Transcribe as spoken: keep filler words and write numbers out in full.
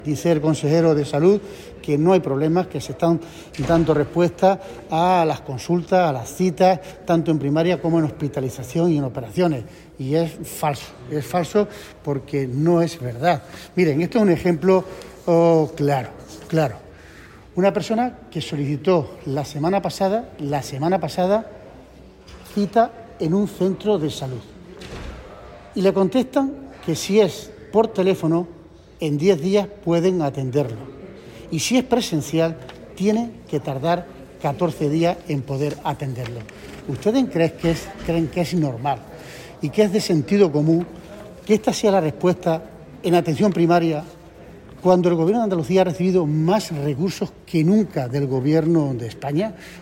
Dice el consejero de Salud que no hay problemas, que se están dando respuesta a las consultas, a las citas, tanto en primaria como en hospitalización y en operaciones. Y es falso, es falso porque no es verdad. Miren, esto es un ejemplo oh, claro, claro. Una persona que solicitó la semana pasada, la semana pasada, cita en un centro de salud. Y le contestan que si es por teléfono, en diez días pueden atenderlo. Y si es presencial, tiene que tardar catorce días en poder atenderlo. ¿Ustedes creen que es, creen que es normal y que es de sentido común que esta sea la respuesta en atención primaria cuando el Gobierno de Andalucía ha recibido más recursos que nunca del Gobierno de España?